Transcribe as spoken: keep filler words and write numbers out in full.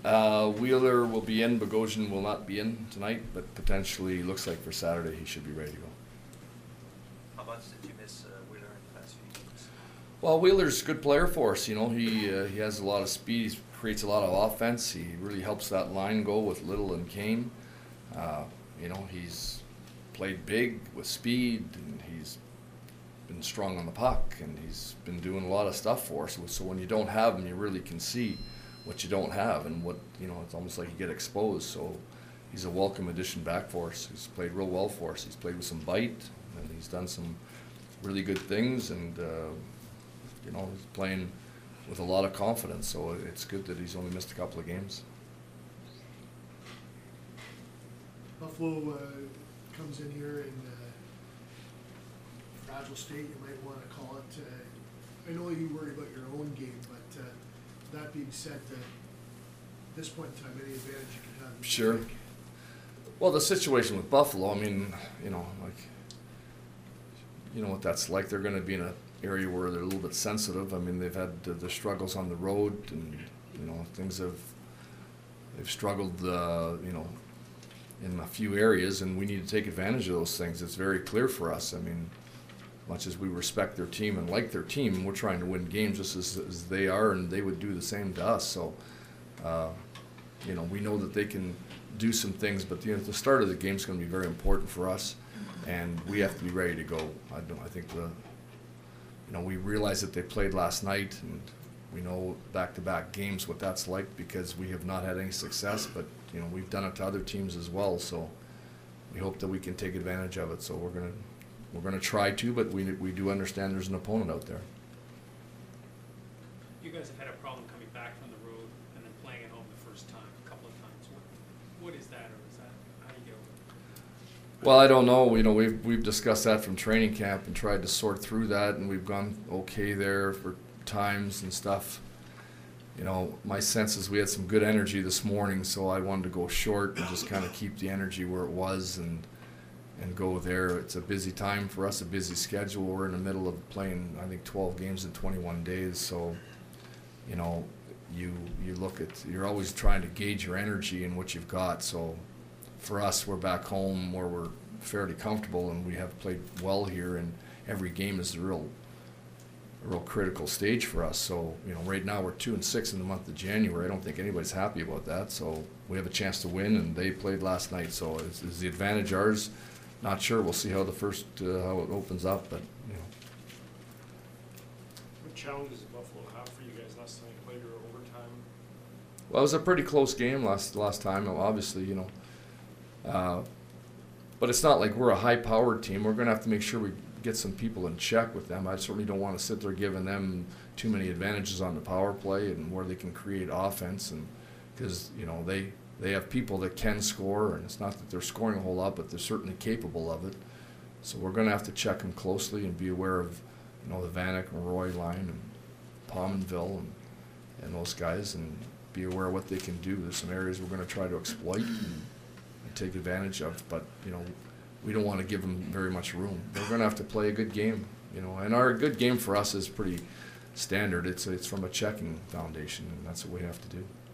Uh, Wheeler will be in, Bogosian will not be in tonight, but potentially looks like for Saturday he should be ready to go. How much did you miss uh, Wheeler in the past few games? Well, Wheeler's a good player for us. You know, he uh, he has a lot of speed. He creates a lot of offense. He really helps that line go with Little and Kane. Uh, you know, he's played big with speed, and he's been strong on the puck, and he's been doing a lot of stuff for us. So when you don't have him, you really can see what you don't have, and what, you know, it's almost like you get exposed. So he's a welcome addition back for us. He's played real well for us. He's played with some bite, and he's done some really good things, and uh, you know, he's playing with a lot of confidence. So it's good that he's only missed a couple of games. Buffalo uh, comes in here in uh, fragile state, you might want to call it. Uh, I know you worry about your own game, but uh, that being said, uh, at this point in time, any advantage you can have. Sure. Well, the situation with Buffalo, I mean, you know, like, you know what that's like. They're going to be in an area where they're a little bit sensitive. I mean, they've had the, the struggles on the road, and, you know, things have, they've struggled, uh, you know, in a few areas, and we need to take advantage of those things. It's very clear for us. I mean, much as we respect their team and like their team, we're trying to win games just as, as they are, and they would do the same to us. So, uh, you know, we know that they can do some things, but you know, the start of the game is going to be very important for us, and we have to be ready to go. I don't. I think the, you know, we realize that they played last night, and we know back-to-back games what that's like, because we have not had any success, but you know, we've done it to other teams as well. So we hope that we can take advantage of it. So we're gonna we're gonna try to, but we we do understand there's an opponent out there. You guys have had a problem coming back from the road and then playing at home the first time, a couple of times. What, what is that, or is that how do you get over it? Well, I don't know. You know, we've we've discussed that from training camp and tried to sort through that, and we've gone okay there for times and stuff. You know, my sense is we had some good energy this morning, so I wanted to go short and just kind of keep the energy where it was and and go there. It's a busy time for us, a busy schedule. We're in the middle of playing, I think, twelve games in twenty-one days. So, you know, you you look at, you're always trying to gauge your energy and what you've got. So for us, we're back home where we're fairly comfortable, and we have played well here, and every game is a real a real critical stage for us. So, you know, right now we're two and six in the month of January. I don't think anybody's happy about that. So we have a chance to win, and they played last night. So is, is the advantage ours? Not sure. We'll see how the first uh, how it opens up. But you know, what challenges did Buffalo have for you guys last time you played your overtime? Well, it was a pretty close game last last time. Obviously, you know, uh, but it's not like we're a high-powered team. We're going to have to make sure we get some people in check with them. I certainly don't want to sit there giving them too many advantages on the power play and where they can create offense, and because you know they they have people that can score, and it's not that they're scoring a whole lot, but they're certainly capable of it. So we're going to have to check them closely and be aware of, you know, the Vanek and Roy line and Pominville and and those guys, and be aware of what they can do. There's some areas we're going to try to exploit and, and take advantage of, but you know, we don't want to give them very much room. They're going to have to play a good game, you know. And our good game for us is pretty standard. It's it's from a checking foundation, and that's what we have to do.